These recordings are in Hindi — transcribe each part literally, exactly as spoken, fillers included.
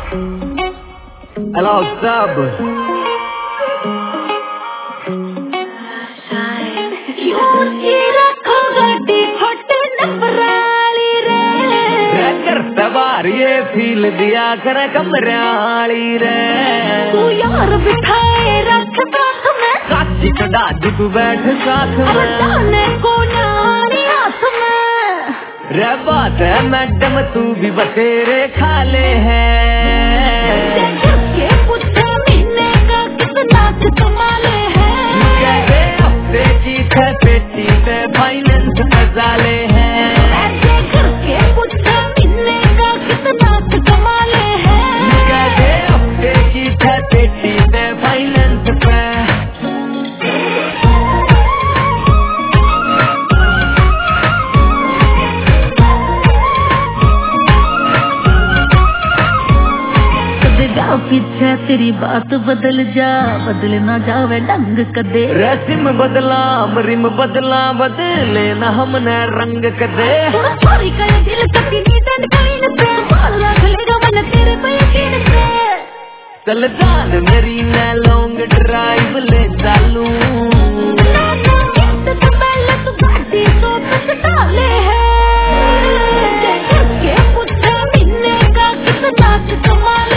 Hello, sub. ये फील दिया कर कमराली रे तू यार बिठाए रख साथ में काची चढ़ा दी तू बैठ साथ में जाने को नारी हाथ में रे बात है मैडम तू भी बतेरे खा ले है के पुछे महीने का कितना कमाले है कहते हफ्ते की है पेटी पे फाइनेंस मजाले है पीछे तेरी बात बदल जा बदल ना जावे ढंग कदे रस्म बदला रिम बदला बदले ना हमने रंग कदे सॉरी कर दिल कटी नी डंड कलीन पे बाल रख लेगा मन तेरे पे यकीन से चल जान मेरी मैं लॉन्ग ड्राइव ले चालू ना ना इस तो पहले तू गाड़ी तो पछताले है के पुछे महीने का कितना कमाले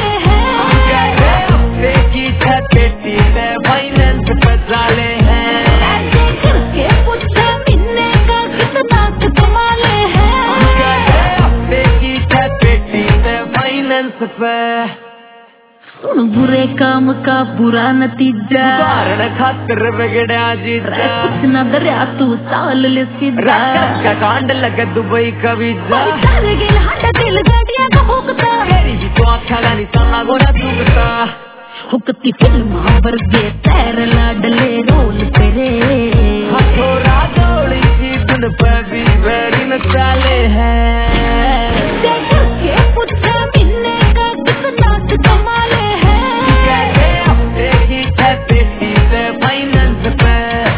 पेटी पे फाइनेंस बजाले हैं के पुछे महीने का कितना कमाले हैं हफ्ते की पेटी पे फाइनेंस पे सुन बुरे काम का बुरा नतीजा कारण खातर बिगड़ा जीजा कुछ न दरिया तू साल ले सीधा का कांड लगे दुबई का वीजा गेल हट दिल गाड़ियां का हुकता तेरी ही तो आँखा गानी साना गोरा दूगता हुकती फिल्म वर्गे तैर लाडले रोल तेरे हथोरा दौड़ी की धुन पे भी बड़ी नचाले हैं के पुछे महीने का कितना कमाले हैं कहते हफ्ते की है पेटी पे फाइनेंस पे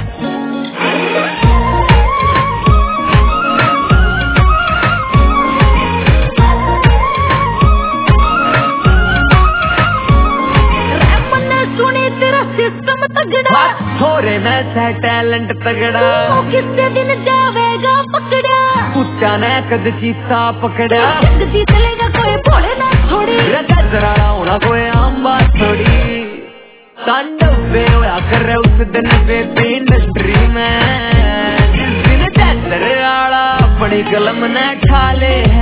थोड़े में से टैलेंट तगड़ा कितने दिन जावेगा पकड़ा कुत्ता ने कद चीता पकड़ा जगती चलेगा कोई बोले ना थोड़ी गजरा होना कोई आम बात थोड़ी तांडव पे होया कर रहे उस दिन पे इंडस्ट्री में जिस दिन चैतर आला बड़ी कलम ने ठाले